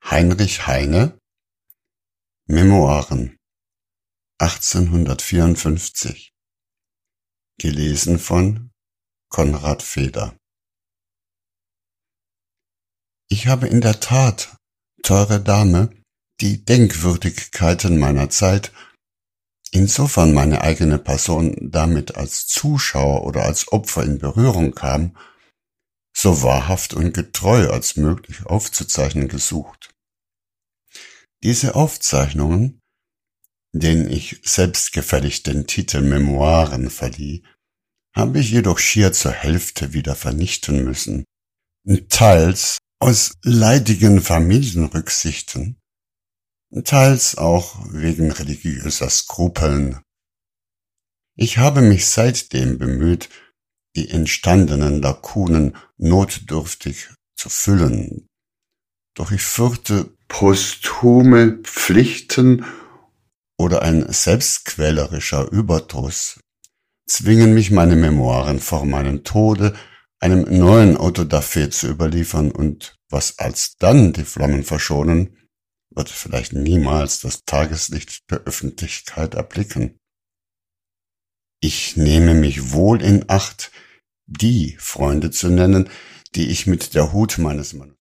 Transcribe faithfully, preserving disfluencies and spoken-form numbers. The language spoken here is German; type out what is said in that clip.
Heinrich Heine Memoiren achtzehnhundertvierundfünfzig. Gelesen von Konrad Feder. Ich habe in der Tat, teure Dame, die Denkwürdigkeiten meiner Zeit, insofern meine eigene Person damit als Zuschauer oder als Opfer in Berührung kam, so wahrhaft und getreu als möglich aufzuzeichnen gesucht. Diese Aufzeichnungen, denen ich selbstgefällig den Titel Memoiren verlieh, habe ich jedoch schier zur Hälfte wieder vernichten müssen, teils aus leidigen Familienrücksichten, teils auch wegen religiöser Skrupeln. Ich habe mich seitdem bemüht, die entstandenen Lakunen notdürftig zu füllen, doch ich fürchte, posthume Pflichten oder ein selbstquälerischer Überdruss zwingen mich, meine Memoiren vor meinem Tode einem neuen Autodafé zu überliefern, und was alsdann die Flammen verschonen, wird vielleicht niemals das Tageslicht der Öffentlichkeit erblicken. Ich nehme mich wohl in Acht, die Freunde zu nennen, die ich mit der Hut meines Mannes